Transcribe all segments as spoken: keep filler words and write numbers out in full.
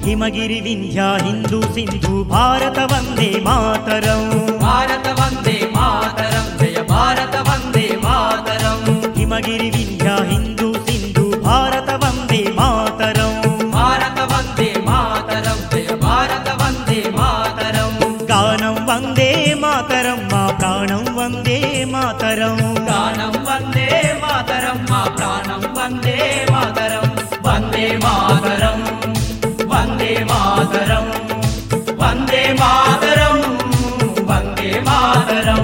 हिमगिरि विंध्या हिंदू सिंधु भारत वंदे मातरम भारत वंदे मातरम जय भारत वंदे मातरम हिमगिरि विंध्या हिंदू सिंधु भारत वंदे मातरम भारत वंदे मातरम जय भारत वंदे मातरम गानं वंदे मातरम मा प्राणं वंदे मातरम गानं वंदे मातरम मा प्राणं वंदे मातरम वंदे मातरम वंदे मातरम वंदे मातरम वंदे मातरम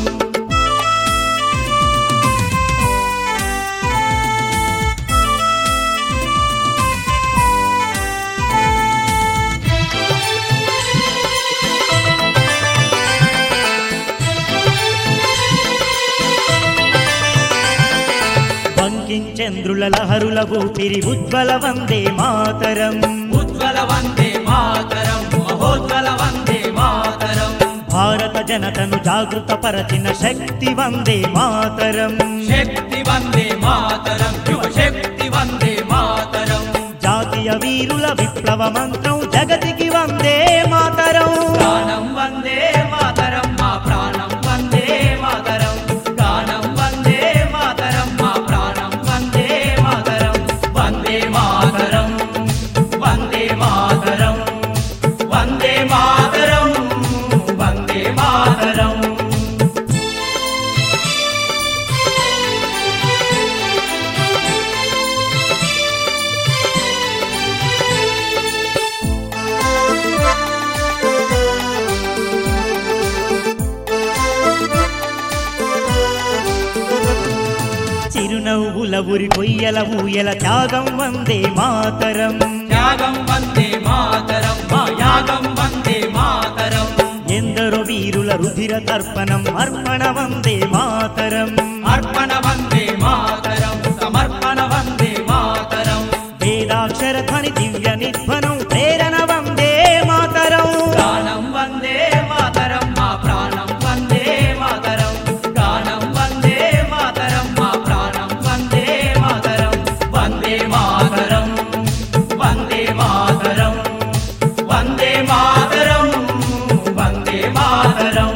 చంద్రుల లహరుల ఊపిరి ఉజ్వల వందే మాతరం ఉజ్వల వందే మాతరం మహోజ్వల వందే మాతరం భారత జనతను జాగృత పరచిన శక్తి వందే మాతరం శక్తి వందే మాతరం యువ శక్తి వందే మాతరం జాతీయ వీరుల విప్లవ మంత్రం జగతికి వందే మాతరం ప్రాణం వందే మాతరం మా ప్రాణం వందే మాతరం గానం వందే మాతరం మా ప్రాణం వందే మాతరం వందే మాతరం వందే మాతరం వందే మాతరం వందే మాతరం చిరునవ్వుల ఉరి కొయ్యల ఊయల త్యాగం వందే మాతరం త్యాగం వందే మాతరం మా యాగం వందే మాతరం ఎందరో వీరుల రుధిర తర్పణం అర్పణ వందే మాతరం అర్పణ వందే మాతరం సమర్పణ వందే మాతరం వేదాక్షర ధ్వని దివ్య నిర్భనం ప్రేరణ వందే మాతరం గానం వందే మాతరం మా ప్రాణం వందే మాతరం గానం వందే మాతరం మా ప్రాణం వందే మాతరం వందే మాతరం వందే మాతరం వందే మాతరం వందే మాతరం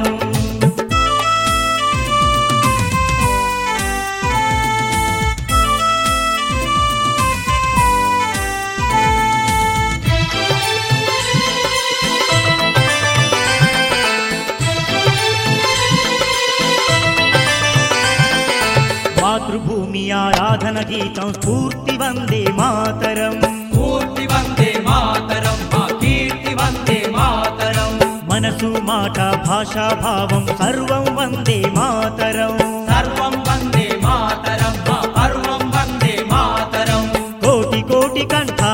మాతృభూమి ఆరాధన గీతం స్ఫూర్తి వందే మాతరం స్ఫూర్తి వందే మాతరం మా కీర్తి వందే మాతరం మనసు మాట భాషా భావం సర్వం వందే మాతరం సర్వం వందే మాతరం మా పర్వం వందే మాతరం కోటి కోటి కంఠ